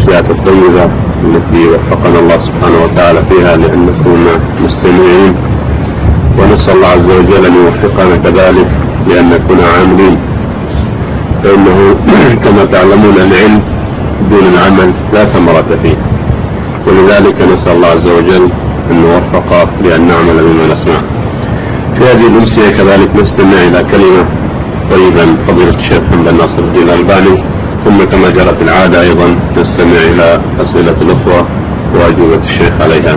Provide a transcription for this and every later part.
الأمسيات الطيبة التي وفقنا الله سبحانه وتعالى فيها لأن نكون مستمعين، ونسأل الله عز وجل أن يوفقنا كذلك لأن نكون عاملين، فإنه كما تعلمون العلم دون العمل لا ثمرة فيه، ولذلك نسأل الله عز وجل أن نوفق لأن نعمل بما نسمع. في هذه الأمسية كذلك نستمع إلى كلمة طيبة فضيلة الشيخ محمد ناصر الدين الألباني، ثم كما جرت العادة أيضا نستمع إلى أسئلة الأخوة وأجوبة الشيخ عليها.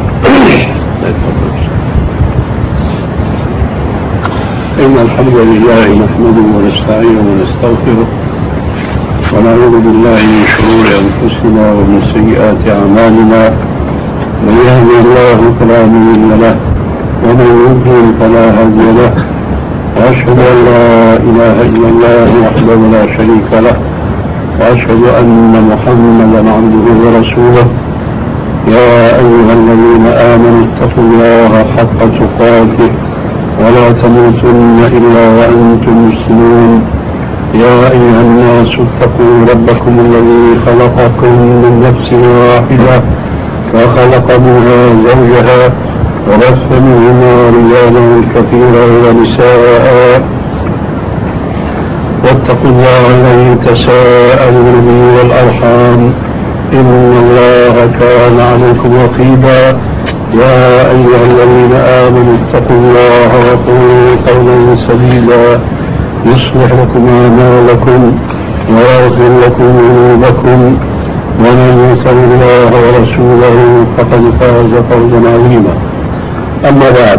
إن الحمد لله نحمده ونستعينه ونستغفره ونعوذ بالله من شرور أنفسنا ومن سيئات أعمالنا، من يهده الله فلا مضل له ومن يضلل فلا هادي له، وأشهد أن لا إله إلا الله وحده لا شريك له، وأشهد أن محمدا عبده ورسوله. يا أيها الذين آمنوا اتقوا الله حق تقاته ولا تموتن إلا وأنتم مسلمون. يا أيها الناس اتقوا ربكم الذي خلقكم من نفس واحدة وخلق منها زوجها وبث منهما رجالا كثيرا ونساء، واتقوا الله الذي تساءلون به والأرحام إن الله كان عليكم رقيبا. يا أيها الذين آمنوا اتقوا الله وقولوا قولا سديدا يصلح لكم أعمالكم ويغفر لكم ذنوبكم، ومن يطع الله ورسوله فقد فاز فوزا عظيما. أما بعد،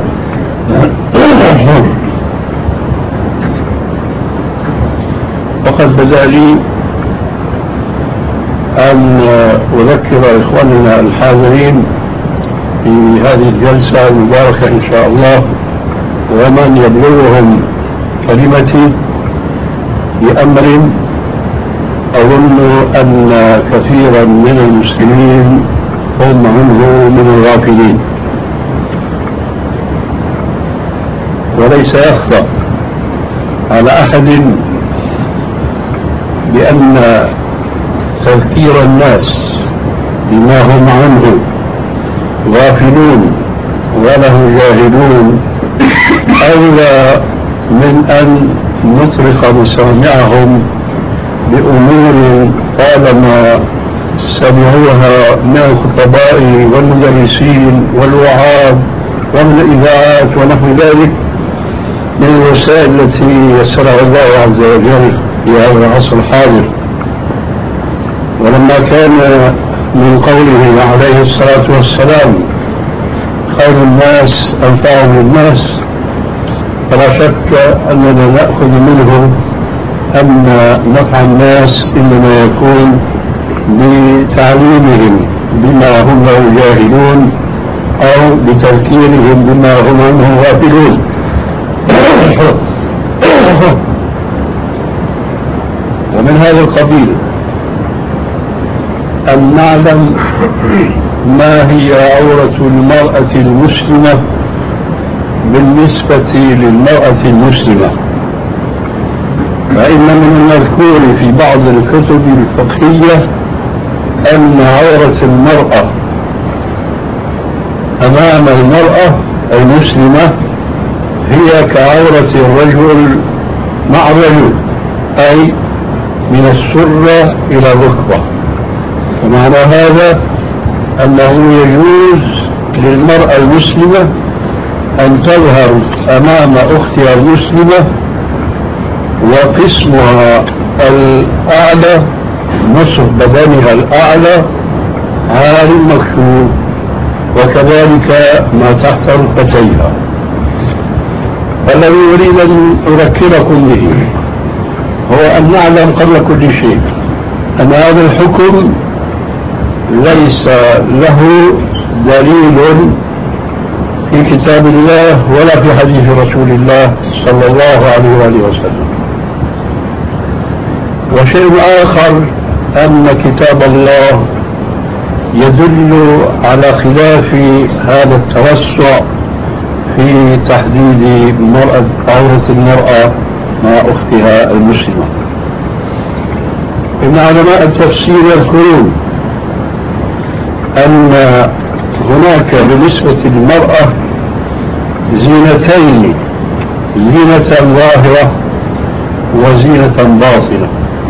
وقد بدأ لي أن أذكر إخواننا الحاضرين في هذه الجلسة المباركة إن شاء الله، ومن يبلغهم كلمتي بأمر أظن أن كثيرا من المسلمين هم عنه من الغافلين. وليس يخفى على أحد بأن تذكير الناس بما هم عنه غافلون وله جاهلون أولى من أن نطرق مسامعهم بأمور طالما سمعوها من الخطباء والمدرسين والوعاظ ومن الإذاعات ونحو ذلك من الوسائل التي يسرها الله عز وجل في هذا العصر الحاضر. ولما كان من قوله عليه الصلاة والسلام خير الناس أنفعهم للناس، فلا شك أننا نأخذ منه أن نفع الناس إنما يكون بتعليمهم بما هم له جاهلون أو بتذكيرهم بما هم عنه غافلون. ومن هذا القبيل أن نعلم ما هي عورة المرأة المسلمة بالنسبة للمرأة المسلمة. فإن من المذكور في بعض الكتب الفقهية أن عورة المرأة أمام المرأة المسلمة هي كعورة الرجل مع الرجل، أي من السرة إلى الركبة. ومعنى هذا أنه يجوز للمرأة المسلمة أن تظهر أمام أختها المسلمة وقسمها الأعلى نصف بدنها الأعلى عار مكشوف، وكذلك ما تحت ركبتيها. فالذي أريد أن أذكركم به هو أن نعلم قبل كل شيء أن هذا الحكم ليس له دليل في كتاب الله ولا في حديث رسول الله صلى الله عليه وآله وسلم. وشيء آخر أن كتاب الله يدل على خلاف هذا التوسع في تحديد عورة المرأة مع أختها المسلمة. إن علماء التفسير يذكرون أن هناك بالنسبة للمرأة زينتين، زينة ظاهرة وزينة باطنة،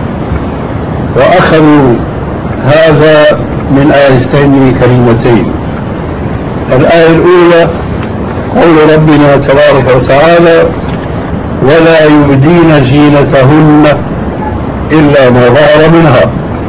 وأخذوا هذا من آيتين كريمتين. الآية الأولى قول ربنا تبارك وتعالى: ولا يبدين زينتهن إلا ما ظهر منها.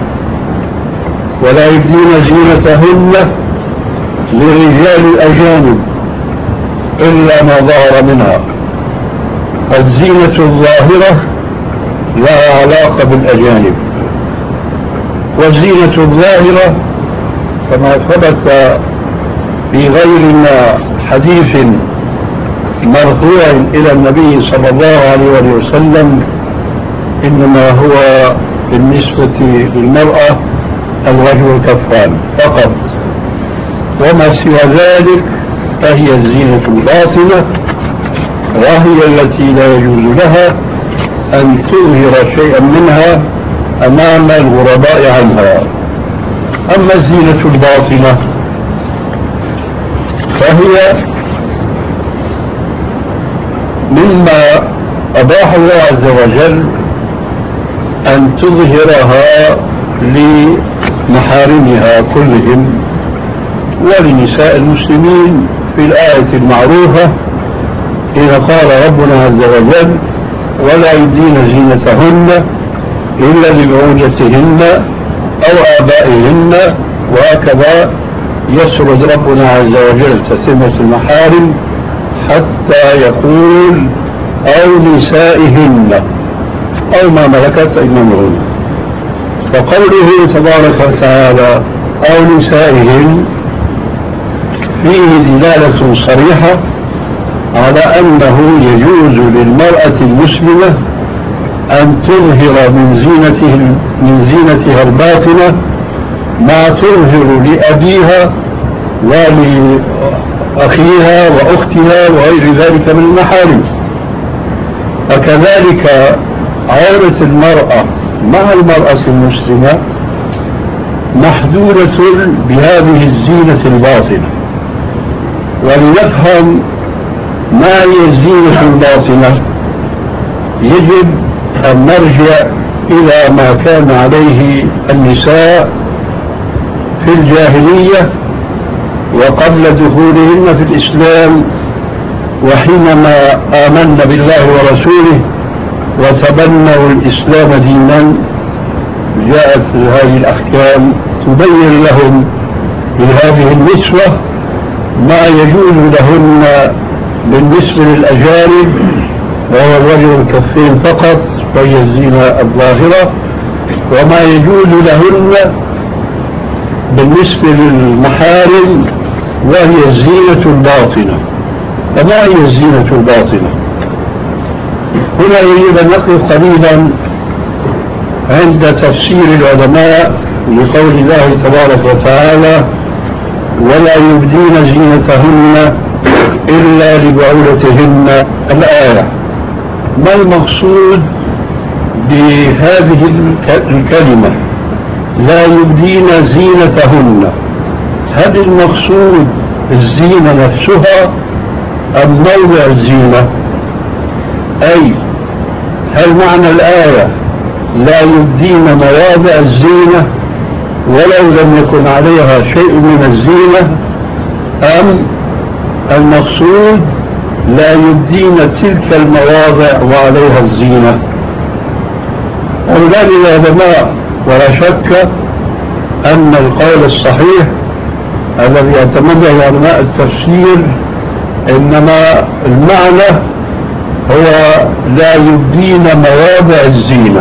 ولا يبدين زينتهن للرجال الأجانب إلا ما ظهر منها. الزينة الظاهرة لها علاقة بالأجانب، والزينة الظاهرة كما ثبت في غير حديث مرفوع إلى النبي صلى الله عليه وسلم إنما هو بالنسبة للمرأة الوجه والكفان فقط، وما سوى ذلك فهي الزينة الباطنة، وهي التي لا يجوز لها أن تظهر شيئا منها أمام الغرباء عنها. أما الزينة الباطنة فهي مما أباح الله عز وجل أن تظهرها لمحارمها كلهم ولنساء المسلمين في الآية المعروفة إذا قال ربنا عز وجل: ولا يبدين زينتهن إلا لبعولتهن أو آبائهن. وهكذا يسرد ربنا عز وجل تتمة المحارم حتى يقول: أو نسائهن أو ما ملكت أيمانهن. فقوله تبارك وتعالى أو نسائهن فيه دلالة صريحة على أنه يجوز للمرأة المسلمة أن تظهر من زينتها الباطنة ما تظهر لأبيها ولأخيها وأختها وغير ذلك من المحارم. فكذلك عورة المرأة مع المرأة المسلمة محدودة بهذه الزينة الباطنة. ولنفهم ما هي الزينة الباطنة يجب أن نرجع إلى ما كان عليه النساء في الجاهلية وقبل دخولهن في الإسلام، وحينما آمن بالله ورسوله وتبنوا الإسلام دينا جاءت هذه الأحكام تبين لهم بهذه النسوة ما يجوز لهن بالنسبة للأجانب، وهو الوجه والكفين فقط وهي الزينة الظاهرة، وما يجوز لهن بالنسبة للمحارم وهي الزينة الباطنة. فما هي الزينة الباطنة؟ هنا يجب أن نقف قليلا عند تفسير العلماء لقول الله تبارك وتعالى: ولا يبدين زينتهن إلا لبعولتهن. الآية ما المقصود بهذه الكلمة لا يبدين زينتهن؟ هل المقصود الزينة نفسها أم موضع الزينة؟ أي هل معنى الآية لا يبدين مواضع الزينة ولو لم يكن عليها شيء من الزينة، أم المقصود لا يبدين تلك المواضع وعليها الزينة؟ ولذلك العلماء ولا شك أن القول الصحيح الذي اعتمده علماء التفسير إنما المعنى هو لا يبدين مواضع الزينة،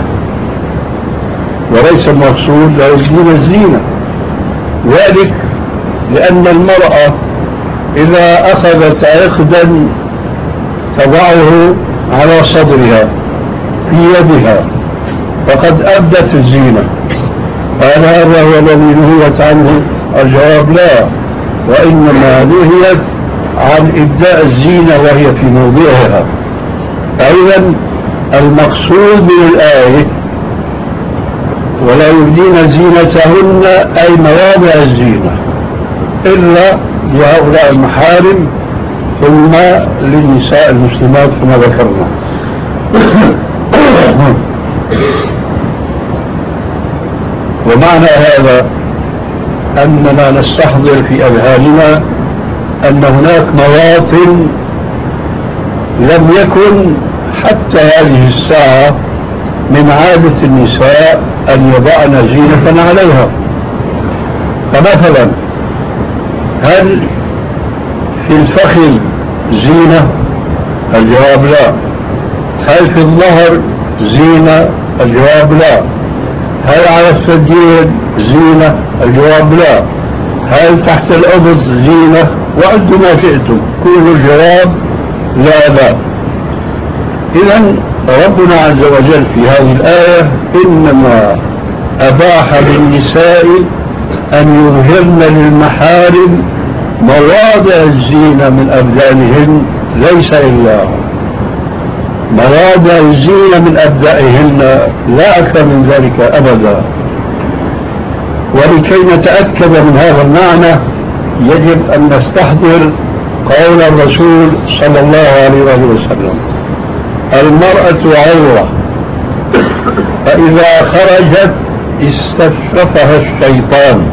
وليس المقصود لا يبدين الزينة. ذلك لأن المرأة إذا أخذت عقدا تضعه على صدرها في يدها فقد أبدت الزينة. قال هذا هو الذي نهيت عنه؟ الجواب لا، وإنما نهيت عن إبداء الزينة وهي في موضعها. أيضا المقصود من الآية ولا يبدين زينتهن أي مواضع الزينة، إلا لهؤلاء المحارم ثم للنساء المسلمات كما ذكرنا. ومعنى هذا أننا نستحضر في أذهاننا أن هناك مواطن لم يكن حتى هذه الساعة من عادة النساء أن يضعن زينة عليها. فمثلا هل في الفخذ زينة؟ الجواب لا. هل في الظهر زينة؟ الجواب لا. هل على الثديين زينة؟ الجواب لا. هل تحت الأبط زينة؟ وعدوا ما شئتم، كل الجواب لا لا. إذن ربنا عز وجل في هذه الآية إنما أباح للنساء أن يظهرن للمحارم مواضع الزينة من أبدانهن، ليس إلا مواضع الزينة من أبدانهن، لا أكثر من ذلك أبدا. ولكي نتأكد من هذا المعنى يجب أن نستحضر قول الرسول صلى الله عليه وسلم: المرأة عورة، فإذا خرجت استشرفها الشيطان.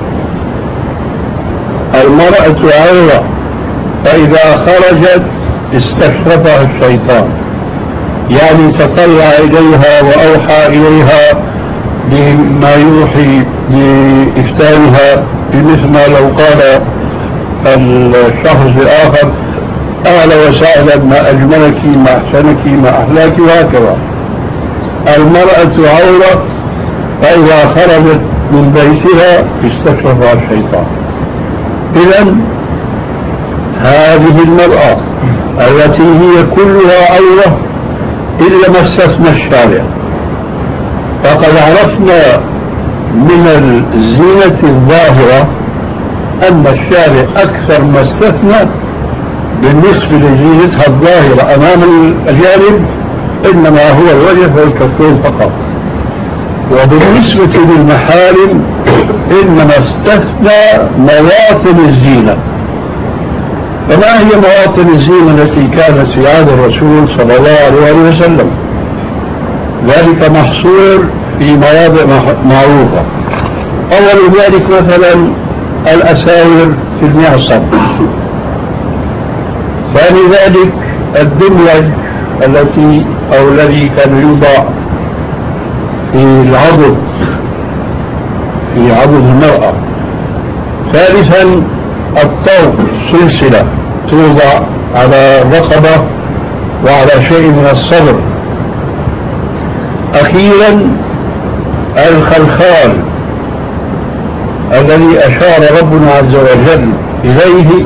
المرأة عورة، فإذا خرجت استشرفها الشيطان، يعني تطلع إليها وأوحى إليها بما يوحي بإفتانها، بمثل ما لو قال الشخص الآخر: أهلا وسهلا، ما أجملك، ما أحسنك، ما أحلاك، وهكذا. المرأة عورة، فإذا خرجت من بيتها استشرفها الشيطان. إذن هذه المرأة التي هي كلها عورة إلا ما استثنى الشارع، فقد عرفنا من الزينة الظاهرة أن الشارع أكثر ما استثنى بالنسبة لزينتها الظاهرة أمام الجانب إنما هو الوجه والكفين فقط، وبالنسبة للمحارم إنما استثنى مواطن الزينة. فما هي مواطن الزينة التي كانت في عهد الرسول صلى الله عليه وسلم؟ ذلك محصور في مواضع معروفة. أول ذلك مثلا الأساور في المعصم. ثاني ذلك الدمية الذي كان يوضع في العضد، في عضد المرأة. ثالثا الطوق، سلسلة توضع على الرقبة وعلى شيء من الصدر. أخيرا الخلخال الذي أشار ربنا عز وجل إليه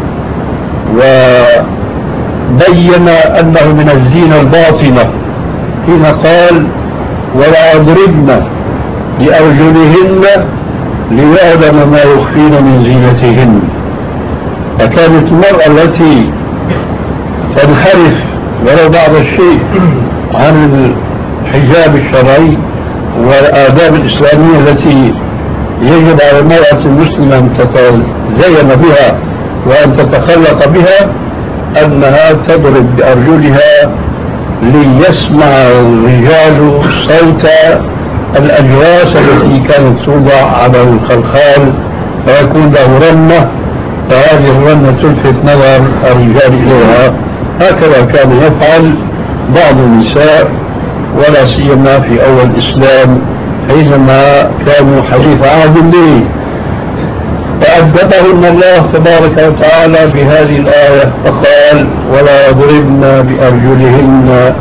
وبين أنه من الزينة الباطنة حين قال: ولا يضربن بأرجلهن ليعلم ما يخفين من زينتهن. فكانت المرأة التي تنحرف ولو بعض الشيء عن الحجاب الشرعي والآداب الإسلامية التي يجب على المرأة المسلمة أن تتزين بها وأن تتخلق بها، أنها تضرب بأرجلها ليسمع الرجال صوت الأجواس التي كانت توضع على الخلخال فيكون له رنة، فهذه الرنة تلفت نظر الرجال إليها. هكذا كان يفعل بعض النساء، ولا سيما في أول الإسلام حينما كانوا حديث عهد به. فأدبهن الله تبارك وتعالى بهذه الآية فقال: ولا يضربن بأرجلهن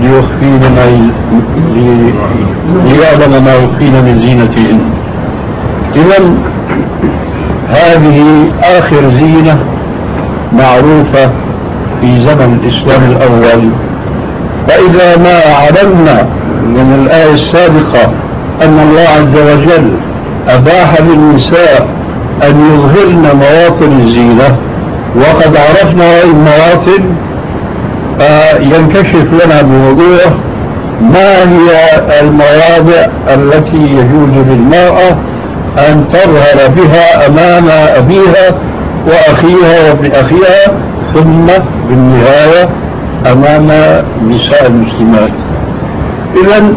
ليعلم ما يخفين من زينتهن. إذن هذه آخر زينة معروفة في زمن الإسلام الأول. فإذا ما علمنا من الآية السابقة أن الله عز وجل أباح للنساء أن يظهرن مواطن الزينة، وقد عرفنا هذه المواطن، ينكشف لنا بوضوح ما هي المواضع التي يجوز للمرأة أن تظهر بها أمام أبيها وأخيها وابن أخيها، ثم بالنهاية أمام نساء المسلمات. إذن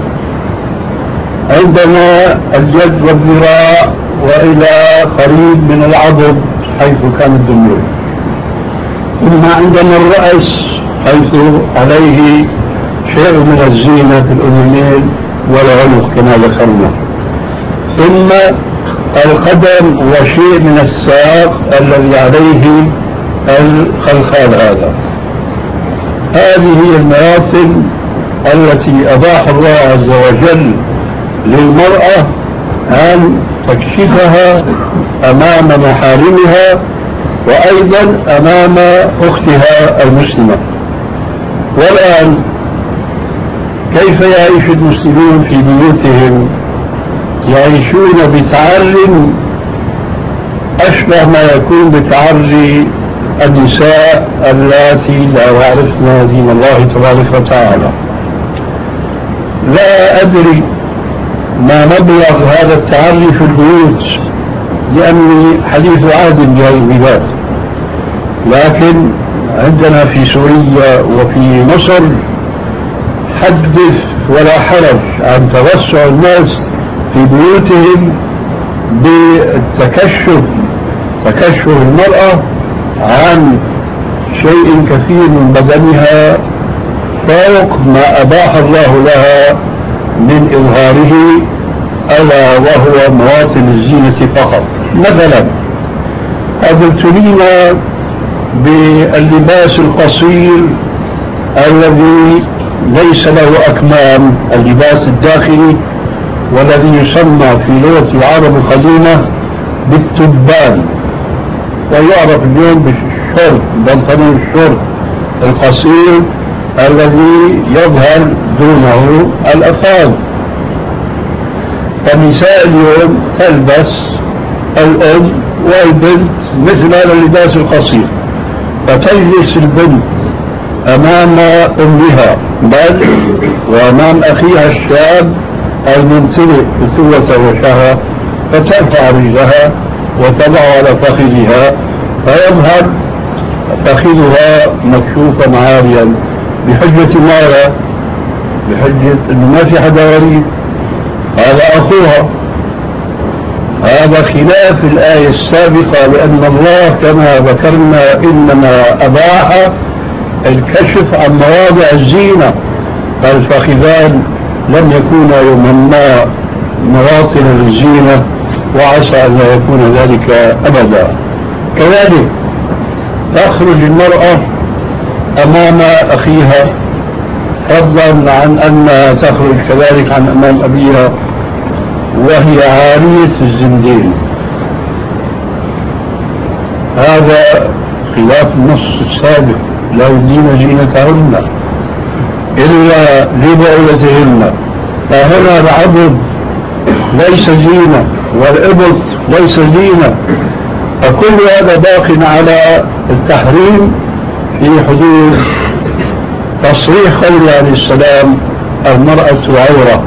عندنا اليد والذراع وإلى قريب من العضد حيث كان الدموع، ثم عندنا الرأس حيث عليه شيء من الزينة في الأذنين والعنق كما ذكرنا، ثم القدم وشيء من الساق الذي عليه الخلخال هذا. هذه هي المراتب التي أباح الله عز وجل للمرأة أن تكشفها أمام محارمها وأيضا أمام أختها المسلمة. والآن كيف يعيش المسلمون في بيوتهم؟ يعيشون بتعرٍ أشبه ما يكون بتعري النساء اللاتي لا يعرفن دين الله تبارك وتعالى. لا أدري ما مبلغ هذا التعري في البيوت، لأني حديث عهد بهذه البلاد، لكن عندنا في سوريا وفي مصر حدث ولا حرج عن توسع الناس في بيوتهم بالتكشف، تكشف المرأة عن شيء كثير من بدنها فوق ما أباح الله لها من إظهاره، ألا وهو مواطن الزينة فقط. مثلا ابتلينا باللباس القصير الذي ليس له أكمام، اللباس الداخلي، والذي يسمى في لغة العرب القديمة بالتبان، ويعرف اليوم بالشورت، بنطلون الشورت القصير الذي يظهر دونه الأفاض. فالنساء اليوم تلبس الأم والبنت مثل هذا اللباس القصير، فتجلس البنت أمام أمها بل وأمام أخيها الشاب الممتلئ فتوة وشهوة، فترفع رجلها وتضع على فخذها فيظهر فخذها مكشوفا عاريا، بحجة ماذا؟ بحجة أنه ما في حدا غريب، هذا أخوها. هذا خلاف الآية السابقة، لأن الله كما ذكرنا إنما أباح الكشف عن مواضع الزينة، فالفخذان لم يكونا يوما مواطن للزينة، وعسى أن لا يكون ذلك أبدا. كذلك تخرج المرأة أمام أخيها، فضلا عن أنها تخرج كذلك عن أمام أبيها وهي عارية الزندين. هذا خلاف النص السابق: لا يبدين زينتهن إلا لبعولتهن. فهنا العبد ليس زينة والإبط ليس زينة، فكل هذا باق على التحريم في حدود تصريح قوله عليه السلام: المرأة عورة.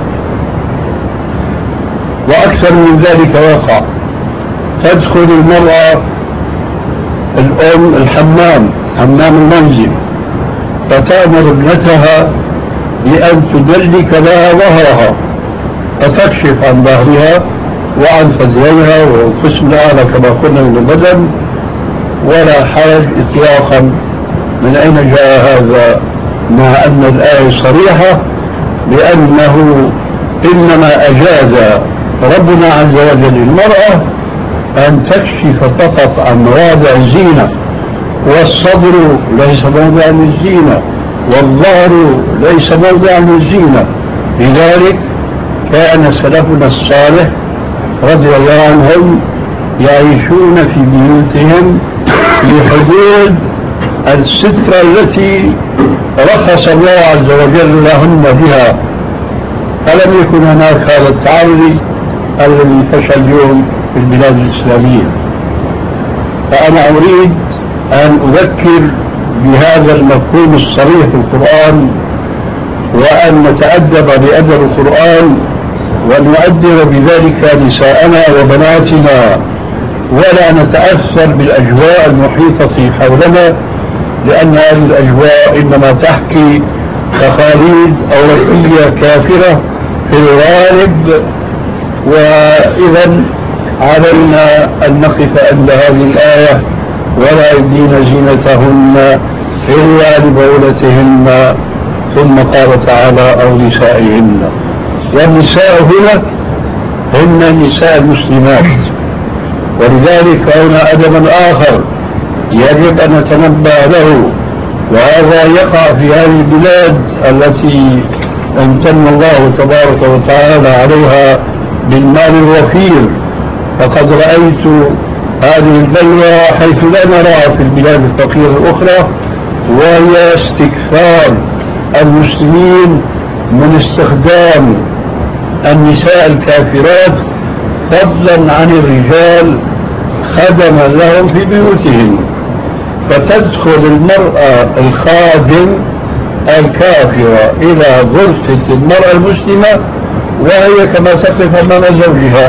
وأكثر من ذلك وقع: تدخل المرأة الأم الحمام، حمام المنزل، فتأمر ابنتها بأن تدلك لها ظهرها، فتكشف عن ظهرها وعن فديها وقسم الأعلى كما قلنا من البدن، ولا حرج إطلاقا. من أين جاء هذا؟ مع أن الآية صريحة بأنه إنما أجاز ربنا عز وجل للمرأة أن تكشف فقط عن مواضع الزينة، والصدر ليس موضع للزينة، والظهر ليس موضع للزينة. لذلك كان سلفنا الصالح رضي الله عنهم يعيشون في بيوتهم بحدود السترة التي رخص الله عز وجل لهن بها، فلم يكن هناك هذا التعري الذي فشى اليوم في البلاد الإسلامية. فأنا أريد أن أذكر بهذا المفهوم الصريح في القرآن، وأن نتأدب بأدب القرآن، ونؤدب بذلك نساءنا وبناتنا، ولا نتأثر بالأجواء المحيطة حولنا، لأن هذه الأجواء إنما تحكي تقاليد أوروبية كافرة في الغالب. وإذا علينا أن نقف عند هذه الآية: ولا يبدين زينتهن إلا لبعولتهن. ثم قال تعالى: أو نسائهن. والنساء هنا هن نساء المسلمات، ولذلك هنا أدب آخر يجب أن نتنبه له، وهذا يقع في هذه البلاد التي امتن الله تبارك وتعالى عليها بالمال الوفير. فقد رأيت هذه البلوى حيث لا نراها في البلاد الفقيرة الأخرى، وهي استكثار المسلمين من استخدام النساء الكافرات فضلا عن الرجال خدما لهم في بيوتهم. فتدخل المرأة الخادم الكافرة إلى غرفة المرأة المسلمة وهي كما تقف أمام زوجها.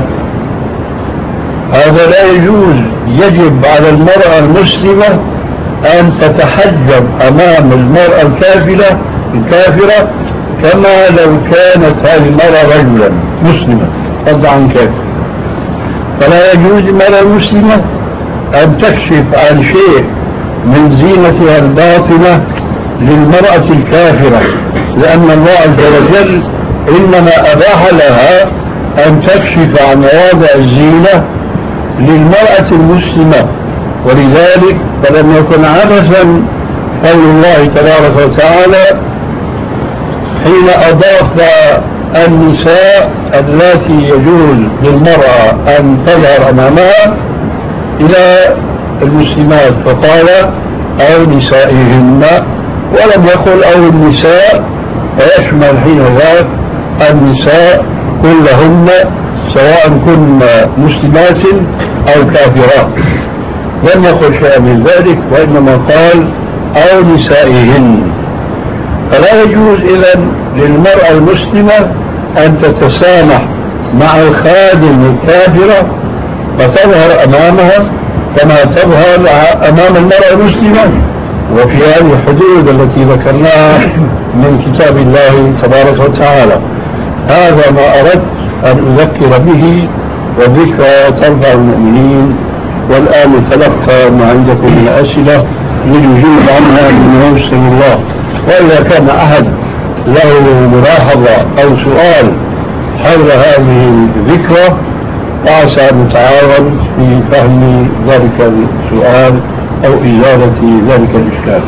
هذا لا يجوز. يجب على المرأة المسلمة أن تتحجب أمام المرأة الكافرة كما لو كانت هذه المرأة رجلا مسلما طبعا كافر. فلا يجوز للمرأة المسلمة أن تكشف عن شيء من زينتها الباطنة للمرأة الكافرة، لأن الله عز وجل إنما أباح لها أن تكشف عن مواضع الزينة للمرأة المسلمة. ولذلك فلم يكن عبثا قول الله تبارك وتعالى حين أضاف النساء التي يجوز للمرأة أن تظهر أمامها إلى المسلمات، فقال: أو نسائهن، ولم يقل أو النساء، ويشمل حين ذاك النساء كلهن سواء كن مسلمات أو كافرات. لم يقل شيئا من ذلك، وإنما قال: أو نسائهن. فلا يجوز إذن للمرأة المسلمة أن تتسامح مع الخادم الكافرة فتظهر أمامها كما تظهر أمام المرأة المسلمة، وفي هذه الحدود التي ذكرناها من كتاب الله تبارك وتعالى. هذا ما أردت أن أذكر به، والذكرى ترفع المؤمنين. والآن تلقى ما عندكم من أسئلة لنجيب عنها من يسر الله. وإذا كان أحد له ملاحظة أو سؤال حول هذه الذكرى فعسى أن نتعاون في فهم ذلك السؤال أو إزالة ذلك الإشكال.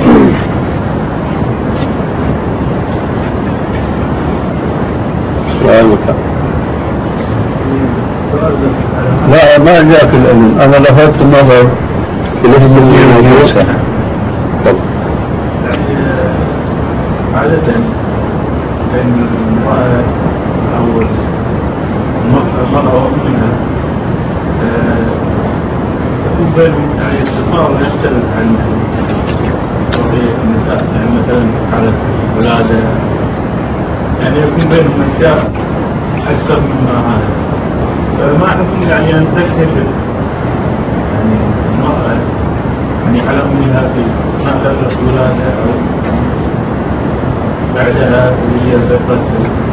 سؤالك؟ لا، ما جاء في الأذن. أنا لفتت النظر في نفس الموضوع. عادة بين المرأة أو المرأة وأمها تكون بينهم يعني استثمار يختلف عن بقية النساء، يعني مثلا حالة الولادة يعني يكون بينهم أشياء أكثر مما هذا. فما حكم يعني أن تكتشف يعني المرأة يعني على أمها في فترة الولادة أو بعدها هي ذكرت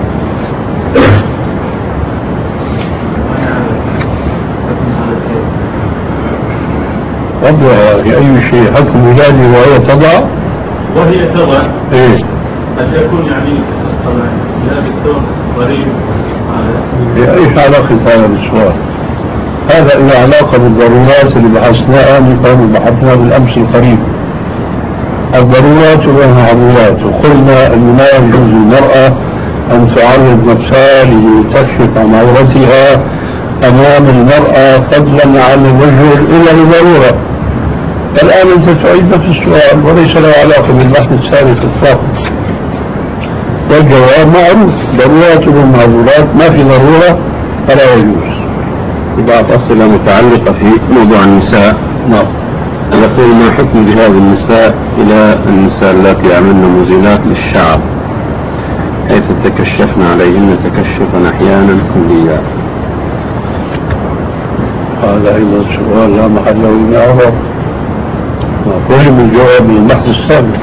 وضع أي شيء حكم ولادي وهي تضع إيه؟ قد يكون يعني طبعا لا دكتور قريب. ايش علاقة هذا بالسؤال؟ هذا له علاقة بالضرورات اللي بحثناها مثل بحثناها بالأمس القريب. الضرورات والمعروضات، وقلنا أن لا يجوز للمرأة أن تعرض نفسها لتكشف عن عورتها أمام المرأة فضلا عن الرجل إلا لضرورة. الآن أنت تعيد نفس السؤال وليس له علاقة بالبحث السابق السابق. والجواب معروف: ضرورات ومعذورات، ما في ضرورة فلا يجوز. بعض أسئلة متعلقة في موضوع النساء. نعم. يقول: ما حكم ذهاب النساء إلى النساء التي يعملن مزيلات للشعر حيث تكشفن عليهن تكشفا أحيانا كليا؟ هذا أيضا سؤال لا محل له من الإعراب، ما فهم الجواب من البحث السابق.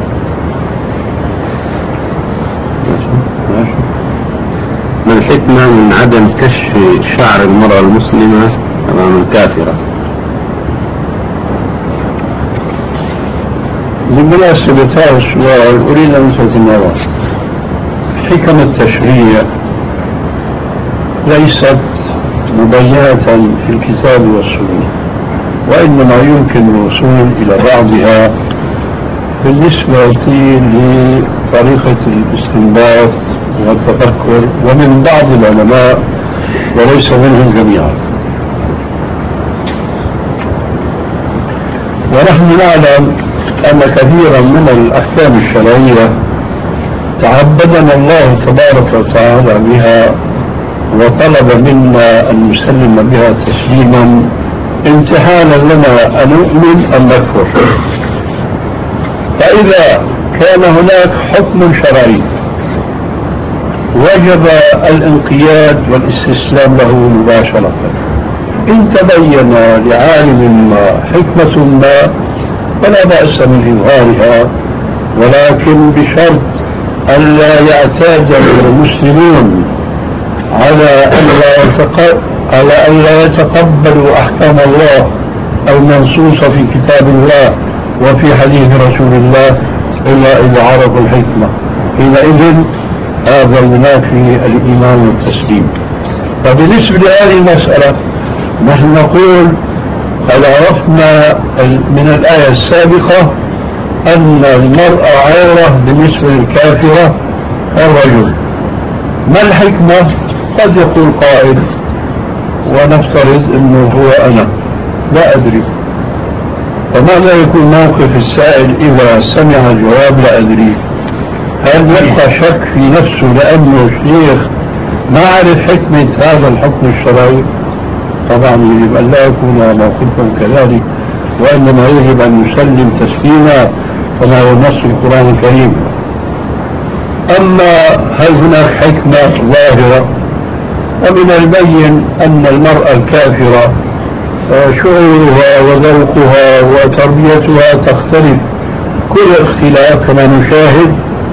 ما الحكمة من عدم كشف شعر المرأة المسلمة أمام الكافرة؟ بمناسبة هذا السؤال أريد أن ألفت النظر. حكم التشريع ليست مبينة في الكتاب والسنة، وإنما يمكن الوصول إلى بعضها بالنسبة لطريقة الاستنباط والتفكر ومن بعض العلماء وليس منهم جميعا. ونحن نعلم أن كثيرا من الأحكام الشرعية تعبدنا الله تبارك وتعالى بها وطلب منا أن نسلم بها تسليما امتحانا لنا أن نؤمن أم نكفر. فإذا كان هناك حكم شرعي وجب الانقياد والاستسلام له مباشرة. إن تبين لعالم ما حكمة ما فلا بأس من إظهارها، ولكن بشرط ألا يعتاد المسلمون على ألا يتقبلوا أحكام الله المنصوصة في كتاب الله وفي حديث رسول الله إلا إذا عرفوا الحكمة. حينئذ هذا ينافي الإيمان والتسليم. فبالنسبة لهذه المسألة نحن نقول قد عرفنا من الآية السابقة أن المرأة عورة بالنسبة للكافرة الرجل. ما الحكمة؟ قد يقول قائل ونفترض أنه هو أنا لا أدري، فماذا يكون موقف السائل إذا سمع الجواب لا أدري؟ هل يبقى شك في نفسه لأنه الشيخ ما عرف حكمة هذا الحكم الشرعي؟ طبعا يجب أن لا يكون موقفه كذلك، وإنما يجب أن يسلم تسليما كما هو نص القرآن الكريم. أما هل هناك حكمة ظاهرة؟ ومن البين أن المرأة الكافرة شعورها وذوقها وتربيتها تختلف كل اختلاف كما نشاهد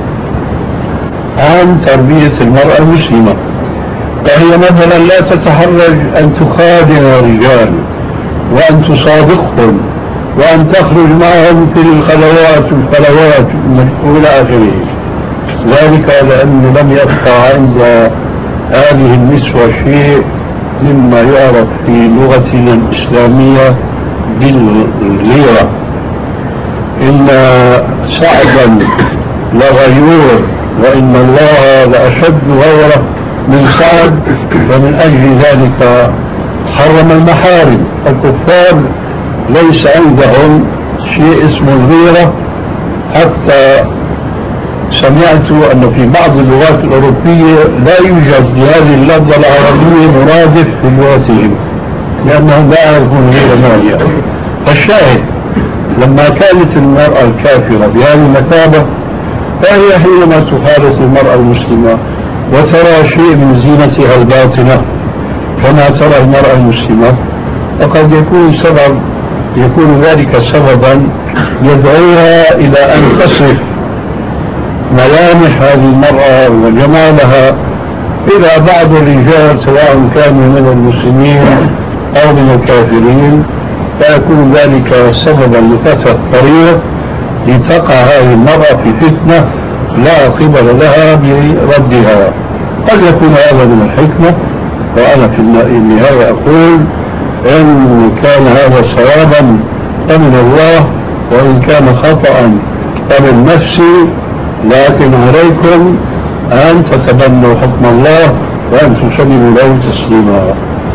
عن تربية المرأة المسلمة. فهي مثلا لا تتحرج أن تخادم الرجال وأن تصادقهم وأن تخرج معهم في الخلوات إلى آخره. ذلك لأنه لم يبقى عند هذه النسوة شيء مما يعرف في لغتنا الإسلامية بالغيرة. إن سعدا لغيور وإن الله لأشد غيرة من سعد، ومن أجل ذلك حرم المحارم. الكفار ليس عندهم شيء اسمه الغيرة، حتى سمعت أن في بعض اللغات الأوروبية لا يوجد لهذه اللفظة العربية مرادف في لغتهم لأنهم لا يعرفون غير ما هي. فالشاهد لما كانت المرأة الكافرة بهذه المثابة فهي حينما تخالط المرأة المسلمة وترى شيء من زينتها الباطنة كما ترى المرأة المسلمة، وقد يكون ذلك سببا يدعوها إلى أن تصف ملامح هذه المرأة وجمالها إلى بعض الرجال سواء كانوا من المسلمين أو من الكافرين، فيكون ذلك سببا لفتح الطريق لتقع هذه المرأة في فتنة لا قبل لها بردها. قد يكون هذا من الحكمة، وأنا في النهاية أقول إن كان هذا صوابا فمن الله، وإن كان خطأ فمن نفسي، لكن عليكم أن تتبنوا حكم الله وأن تسلموا له تسليما.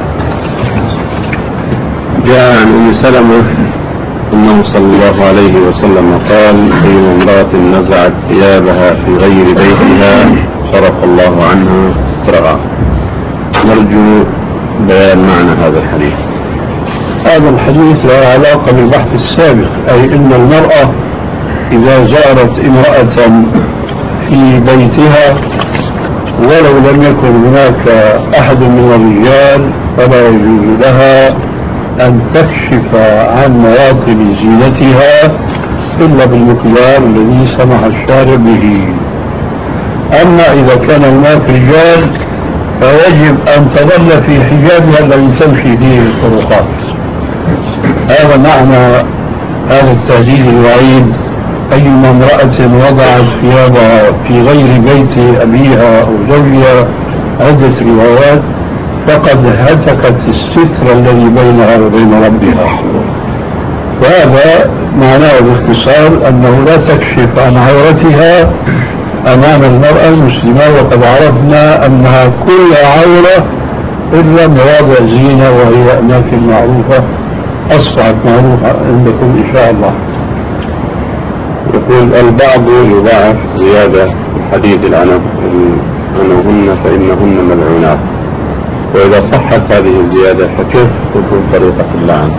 جاء عن أم سلمة أنه صلى الله عليه وسلم قال: أي امرأة نزعت ثيابها في غير بيتها صرف الله عنها سترها. نرجو بيان معنى هذا الحديث. هذا الحديث له علاقة بالبحث السابق، أي أن المرأة إذا زارت امرأة في بيتها ولو لم يكن هناك أحد من الرجال فلا يجوز لها أن تكشف عن مواطن زينتها إلا بالمقدار الذي سمح الشارع به. أما إذا كان هناك رجال فيجب أن تظل في حجابها الذي تمشي فيه الطرقات. هذا معنى هذا التهديد الوعيد. أيما امرأة وضعت ثيابها في غير بيت أبيها أو زوجها، عدة روايات، فقد هتكت الستر الذي بينها وبين ربها. وهذا معناه باختصار أنه لا تكشف عن عورتها أمام المرأة المسلمة، وقد عرفنا أنها كل عورة إلا مواضع زينة، وهي أماكن معروفة أصبحت معروفة عندكم إن شاء الله. يقول البعض يضاعف زيادة الحديث العنب أنهن فإنهن ملعونات، وإذا صحت هذه الزيادة فكيف تكون طريقة اللعن؟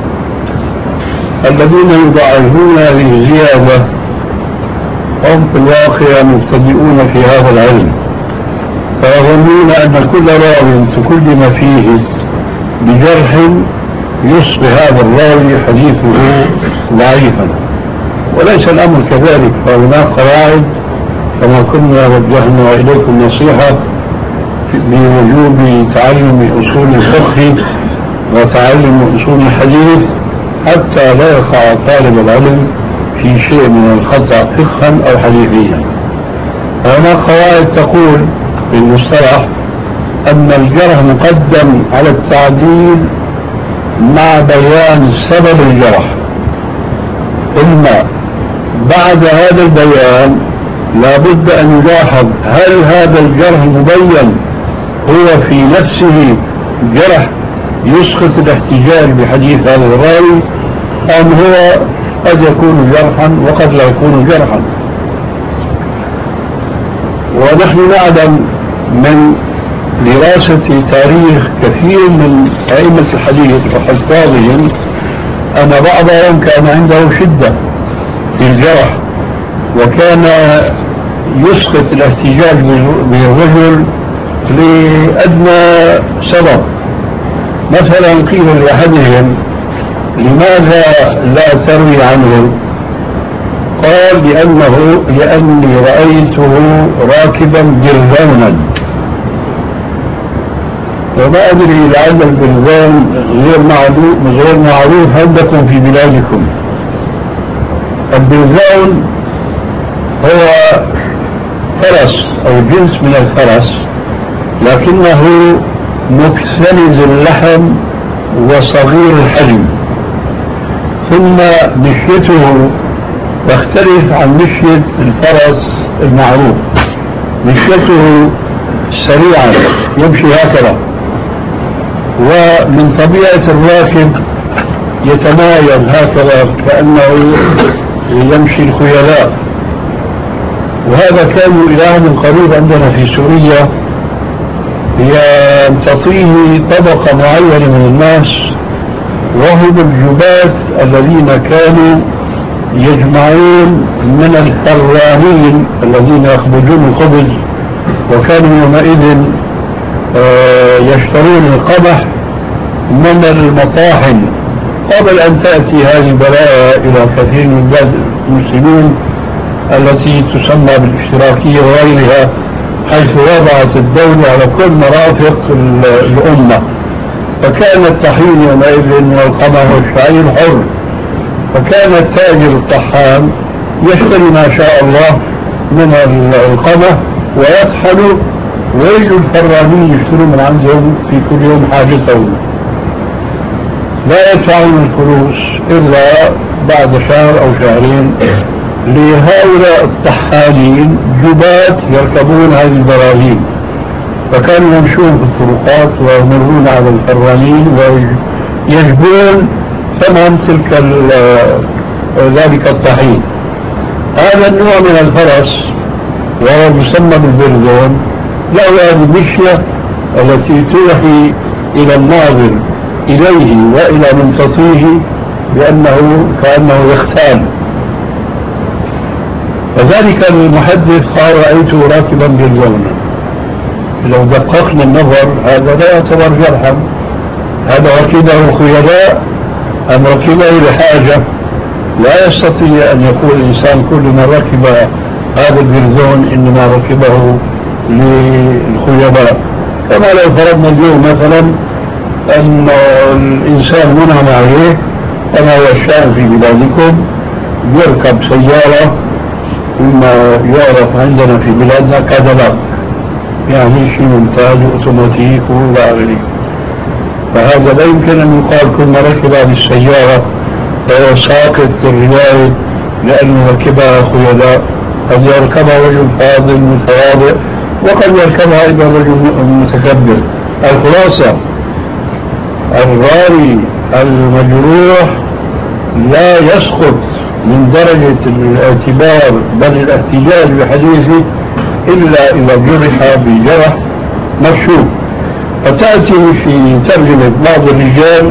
الذين يضاعفون هذه الزيادة هم في الواقع مبتدئون في هذا العلم، فيظنون أن كل راو تكلم فيه بجرح يصبح هذا الراوي حديثه ضعيفا، وليس الأمر كذلك. فهناك قواعد كما كنا وجهنا إليكم نصيحة بوجوب تعلم أصول الفقه وتعلم أصول الحديث حتى لا يقع طالب العلم في شيء من الخطأ فقها أو حديثيا. هناك قواعد تقول في المصطلح أن الجرح مقدم على التعديل مع بيان سبب الجرح، ثم بعد هذا البيان لابد أن يلاحظ هل هذا الجرح المبين هو في نفسه جرح يسقط الاحتجاج بحديث هذا الراوي، أم هو قد يكون جرحا وقد لا يكون جرحا. ونحن نعلم من دراسة تاريخ كثير من أئمة الحديث وحفاظهم أن بعضهم كان عنده شدة في الجرح، وكان يسقط الاحتجاج بالرجل لأدنى سبب. مثلا قيل لأحدهم لماذا لا تروي عنه؟ قال لأني رأيته راكبا برذونا، وما أدري لعل البرذون غير معروف عندكم في بلادكم. البرذون هو فرس أو جنس من الفرس، لكنه مكتنز اللحم وصغير الحجم، ثم مشيته تختلف عن مشية الفرس المعروف. مشيته سريعة يمشي هكذا، ومن طبيعة الراكب يتمايل هكذا كأنه يمشي الخيلاء. وهذا كان إلى من قريب عندنا في سوريا يمتطيه طبقة معينة من الناس، وهم الجباة الذين كانوا يجمعون من الفرانين الذين يخبزون الخبز، وكانوا يومئذ يشترون القمح من المطاحن قبل أن تأتي هذه البلايا إلى كثير من بلاد المسلمين التي تسمى بالاشتراكية وغيرها، حيث وضعت الدولة على كل مرافق الأمة، فكان الطحين يومئذ والقمح والشعير حر، فكان التاجر الطحان يشتري ما شاء الله من القمح ويطحن، ويجوا الفرانين يشترون من عندهم في كل يوم حاجتهم، لا يدفعون الفلوس إلا بعد شهر أو شهرين. لهؤلاء الطحانين جبات يركبون هذه البراهين، فكانوا يمشون في الطرقات ويمرون على الفرانين ويجبون ثمن ذلك الطحين. هذا النوع من الفرس وهو مسمى بالبرذون له هذه المشية التي توحي إلى الناظر إليه وإلى منتطيه بأنه كأنه يختال. وذلك المحدث قال رأيته راكبا برذونا. لو دققنا النظر هذا لا يعتبر جرحا، هذا ركبه خيلاء أم ركبه لحاجة؟ لا يستطيع أن يقول الإنسان كل من ركب هذا البرزون إنما ركبه للخيلاء. كما لو فرضنا اليوم مثلا أن الإنسان منعم عليه كما هو الشأن في بلادكم يركب سيارة مما يعرف عندنا في بلادنا كاديلاك، يعني شيء ممتاز اوتوماتيك والى اخره. فهذا لا يمكن ان يقال كل ما ركب هذه السياره فهو ساقط بالروايه لانه ركبها خيلاء. قد يركبها رجل فاضل متواضع وقد يركبها ايضا رجل متكبر. الخلاصه الراوي المجروح لا يسقط من درجة الاعتبار بل الاحتجاج بحديثه إلا إذا جرح بجرح مكشوف. فتأتي في ترجمة بعض الرجال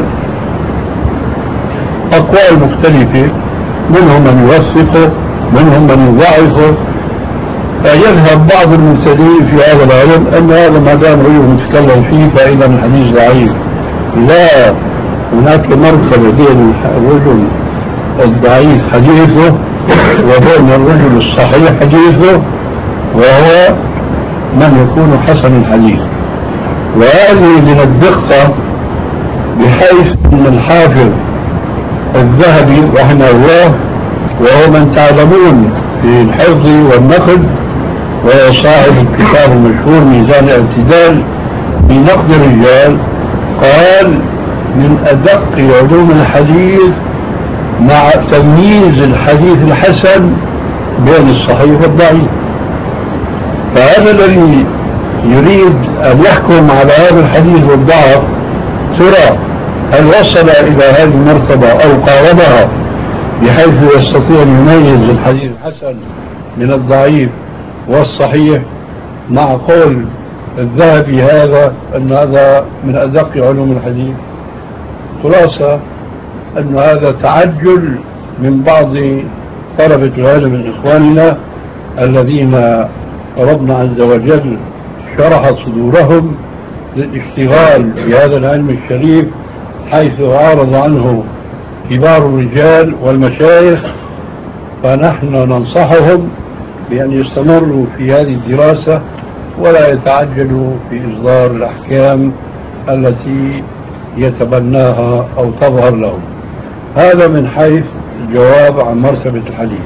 أقوال مختلفة، منهم من يوثقه منهم من يضعفه، فيذهب بعض المبتدئين في هذا العلم أن هذا ما دام رجل متكلم فيه فإذا الحديث ضعيف. لا، هناك مرتبة بين الرجل الضعيف حديثه وبين الرجل الصحيح حديثه، وهو من يكون حسن الحديث. وهذه من الدقة بحيث أن الحافظ الذهبي رحمه الله وهو من تعلمون في الحفظ والنقد وهو صاحب الكتاب المشهور ميزان الاعتدال في نقد الرجال قال من أدق علوم الحديث مع تمييز الحديث الحسن بين الصحيح والضعيف. فهذا الذي يريد أن يحكم على هذا الحديث والضعف ترى هل وصل إلى هذه المرتبة أو قاربها بحيث يستطيع أن يميز الحديث الحسن من الضعيف والصحيح، مع قول الذهبي هذا أن هذا من أدق علوم الحديث. خلاصة أن هذا تعجل من بعض طلبة العلم من إخواننا الذين ربنا عز وجل شرح صدورهم للاشتغال بهذا العلم الشريف، حيث عارض عنه كبار الرجال والمشايخ. فنحن ننصحهم بأن يستمروا في هذه الدراسة ولا يتعجلوا في إصدار الأحكام التي يتبناها أو تظهر لهم. هذا من حيث الجواب عن مرتبة الحديث.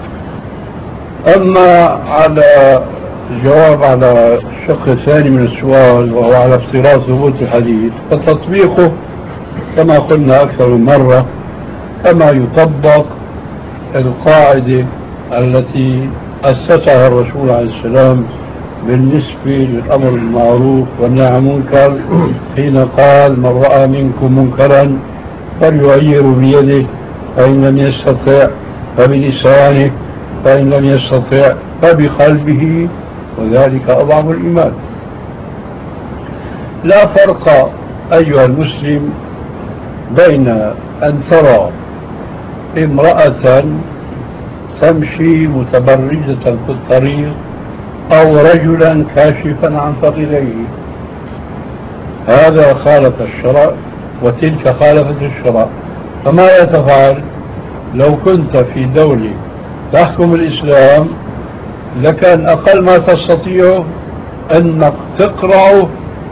أما على الجواب على الشق الثاني من السؤال وهو على افتراض ثبوت الحديث، فتطبيقه كما قلنا أكثر من مرة كما يطبق القاعدة التي أسسها الرسول عليه السلام بالنسبة للأمر المعروف والنهي عن المنكر، حين قال من رأى منكم منكرا فليغير بيده فإن لم يستطع فبلسانه فإن لم يستطع فبقلبه وذلك أضعف الإيمان. لا فرق أيها المسلم بين أن ترى امرأة تمشي متبرجة في الطريق أو رجلا كاشفا عن فخذيه، هذا خالف الشرع وتلك خالفت الشرع. فماذا تفعل؟ لو كنت في دولة تحكم الإسلام لكان أقل ما تستطيع أنك تقرأ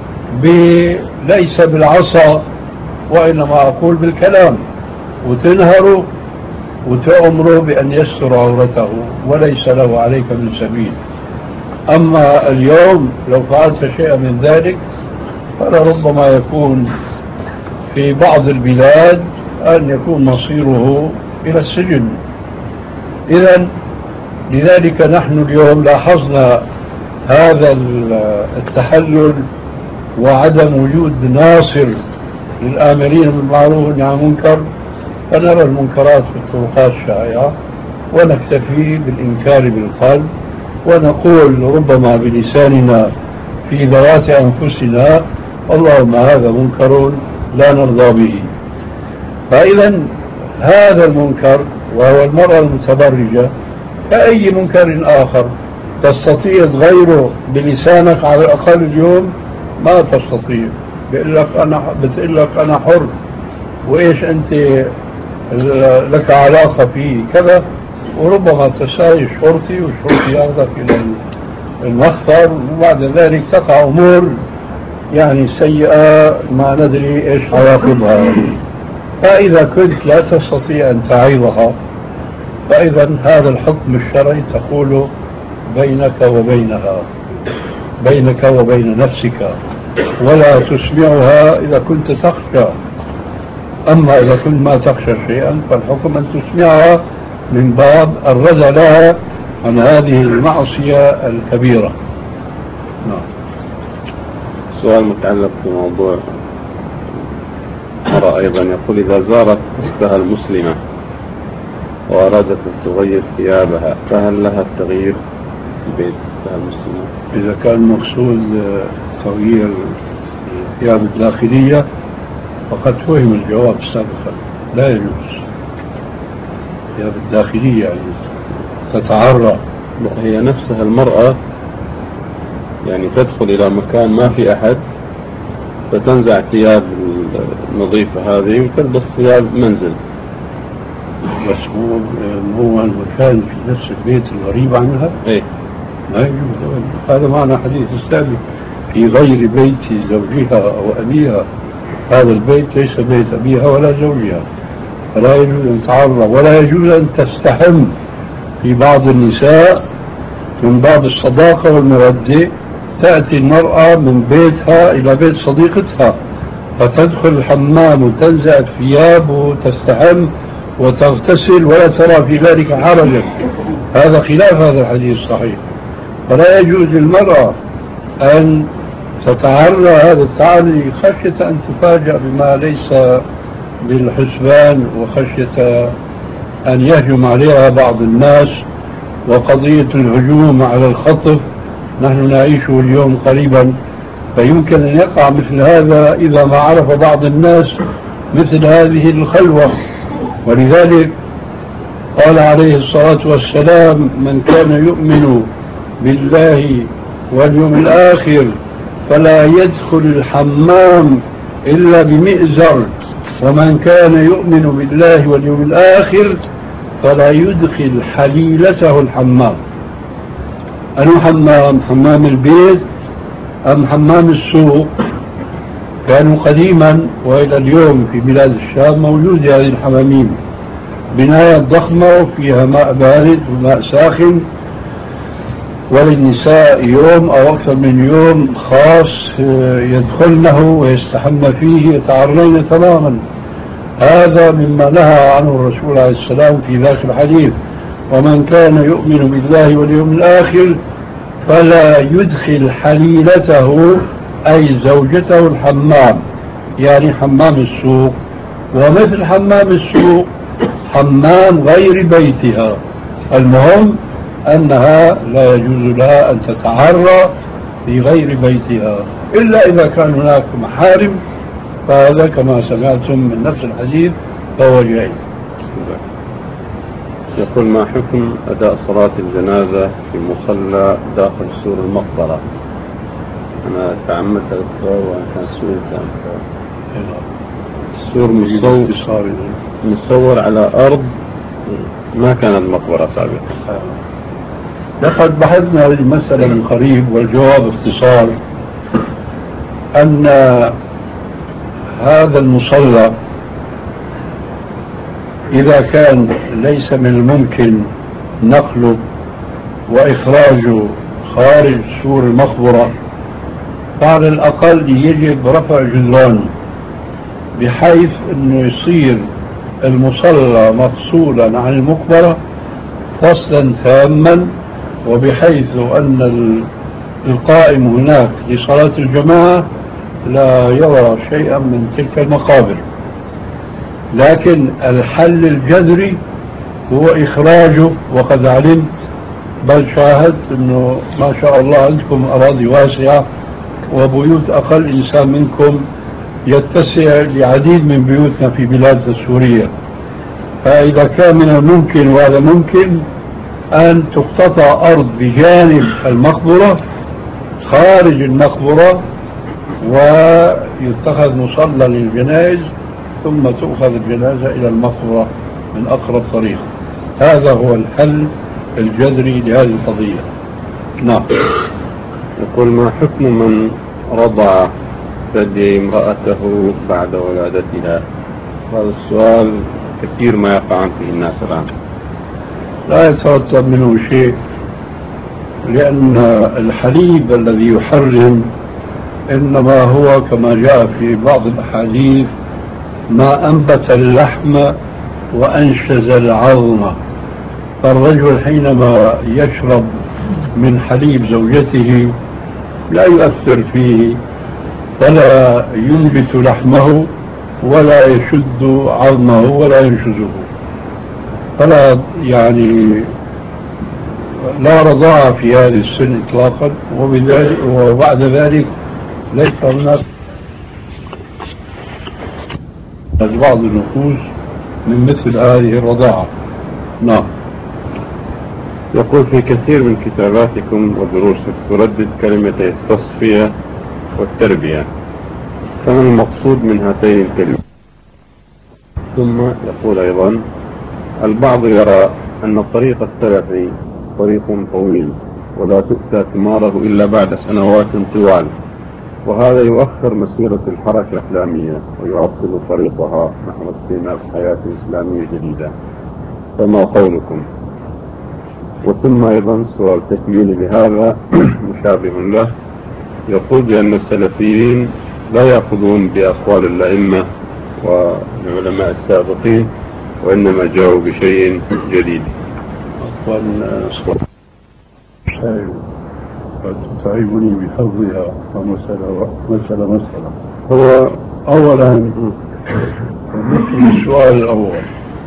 ليس بالعصا وإنما أقول بالكلام وتنهره وتأمره بأن يستر عورته وليس له عليك من سبيل. أما اليوم لو فعلت شيئا من ذلك فلربما يكون في بعض البلاد أن يكون مصيره إلى السجن. إذن لذلك نحن اليوم لاحظنا هذا التحلل وعدم وجود ناصر للآمرين بالمعروف والنهي عن المنكر، فنرى المنكرات في الطرقات الشائعة ونكتفي بالإنكار بالقلب ونقول ربما بلساننا في ذوات أنفسنا اللهم هذا منكر لا نرضى به. فإذا هذا المنكر وهو المرأة المتبرجة كأي منكر آخر تستطيع تغيره بلسانك على الأقل اليوم؟ ما تستطيع. بتقول لك أنا حر، وإيش أنت لك علاقة في كذا، وربما تساوي الشرطي والشرطي ياخذك إلى المخفر، وبعد ذلك تقع أمور يعني سيئة ما ندري إيش عواقبها. فإذا كنت لا تستطيع أن تعيضها، فإذا هذا الحكم الشرعي تقول بينك وبينها، بينك وبين نفسك، ولا تسمعها إذا كنت تخشى. أما إذا كنت ما تخشى شيئا فالحكم أن تسمعها من باب الرضا لها عن هذه المعصية الكبيرة. نعم. سؤال متعلق بموضوع مرة أيضا، يقول إذا زارت أختها المسلمة وأرادت أن تغير ثيابها فهل لها التغيير في بيت أختها المسلمة؟ إذا كان مقصود تغيير الثياب الداخلية فقد فهم الجواب سابقا، لا يجوز. الثياب الداخلية يعني تتعرى. هي نفسها المرأة يعني تدخل إلى مكان ما في أحد فتنزع ثياب النظيفة هذه وتلبس ثياب منزل. بس هو المكان في نفس البيت الغريب عنها إيه؟ ما يجوز. هذا معنى حديث السابق في غير بيت زوجها أو أبيها. هذا البيت ليس بيت أبيها ولا زوجها، فلا يجوز أن تعرى، ولا يجوز أن تستحم. في بعض النساء من باب الصداقة والمودة تأتي المرأة من بيتها إلى بيت صديقتها فتدخل الحمام وتنزع الثياب وتستحم وتغتسل ولا ترى في ذلك حرجا. هذا خلاف هذا الحديث الصحيح. فلا يجوز للمرأة أن تتعرى هذا التعري خشية أن تفاجأ بما ليس بالحسبان، وخشية أن يهجم عليها بعض الناس. وقضية الهجوم على الخطف نحن نعيشه اليوم قريبا، فيمكن أن يقع مثل هذا إذا ما عرف بعض الناس مثل هذه الخلوة. ولذلك قال عليه الصلاة والسلام: من كان يؤمن بالله واليوم الآخر فلا يدخل الحمام إلا بمئزر، ومن كان يؤمن بالله واليوم الآخر فلا يدخل حليلته الحمام. أنو حمام؟ حمام البيت أم حمام السوق؟ كانوا قديما وإلى اليوم في بلاد الشام موجودة هذه الحمامين، بنايات ضخمة وفيها ماء بارد وماء ساخن، وللنساء يوم أو أكثر من يوم خاص يدخلنه ويستحمى فيه، يتعرين تماما. هذا مما نهى عنه الرسول عليه السلام في ذاك الحديث: ومن كان يؤمن بالله واليوم الآخر فلا يدخل حليلته أي زوجته الحمام، يعني حمام السوق. ومثل حمام السوق حمام غير بيتها. المهم أنها لا يجوز لها أن تتعرى في غير بيتها إلا إذا كان هناك محارم، فهذا كما سمعتم من نفس الحديث فهو جائز. يقول: ما حكم أداء صلاة الجنازة في مصلى داخل سور المقبرة؟ أنا تعمدت السؤال وأنا كان سئلت السور مصور على أرض ما كان المقبرة سابقا. لقد بحثنا هذه المسألة من قريب، والجواب اختصار أن هذا المصلى إذا كان ليس من الممكن نقله وإخراجه خارج سور المقبرة، فعلى الأقل يجب رفع جدرانه بحيث أنه يصير المصلى مفصولا عن المقبرة فصلا تاما، وبحيث أن القائم هناك لصلاة الجماعة لا يرى شيئا من تلك المقابر. لكن الحل الجذري هو إخراجه، وقد علمت بل شاهدت أنه ما شاء الله عندكم أراضي واسعة وبيوت أقل إنسان منكم يتسع لعديد من بيوتنا في بلادنا السورية. فإذا كان من الممكن، وهذا ممكن، أن تقتطع أرض بجانب المقبرة خارج المقبرة ويتخذ مصلى للجنائز ثم تؤخذ الجنازة إلى المقبرة من أقرب طريق. هذا هو الحل الجذري لهذه القضية. نعم. يقول: ما حكم من رضع ثدي امرأته بعد ولادتها؟ هذا السؤال كثير ما يقع فيه الناس الآن. لا يترتب منه شيء، لأن الحليب الذي يحرم إنما هو كما جاء في بعض الأحاديث ما أنبت اللحم وأنشز العظم. فالرجل حينما يشرب من حليب زوجته لا يؤثر فيه ولا ينبت لحمه ولا يشد عظمه ولا ينشزه، فلا يعني لا رضاعة في هذه السن إطلاقا. وبعد ذلك ليس هناك بعض النفوس من مثل هذه الرضاعة. نعم. يقول: في كثير من كتاباتكم ودروسك تردد كلمتي التصفية والتربية، فما المقصود من هاتين الكلمات؟ ثم يقول أيضا: البعض يرى أن الطريق السلفي طريق طويل ولا تؤتى ثماره إلا بعد سنوات طوال، وهذا يؤخر مسيرة الحركة الإسلامية ويعطل طريقها نحو استئناف حياة إسلامية جديدة، فما قولكم؟ وثم أيضا سؤال تكميلي لهذا مشابه له، يقول بأن السلفيين لا يأخذون بأقوال الأئمة والعلماء السابقين وإنما جاءوا بشيء جديد. فتتعبني بحفظها مسألة. هو أولا السؤال الأول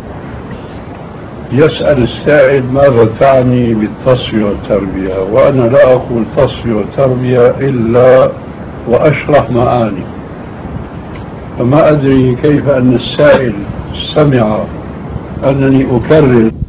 يسأل السائل: ماذا تعني بالتصفية والتربية؟ وأنا لا أقول تصفية وتربية إلا وأشرح معاني، فما أدري كيف أن السائل سمع أنني أكرر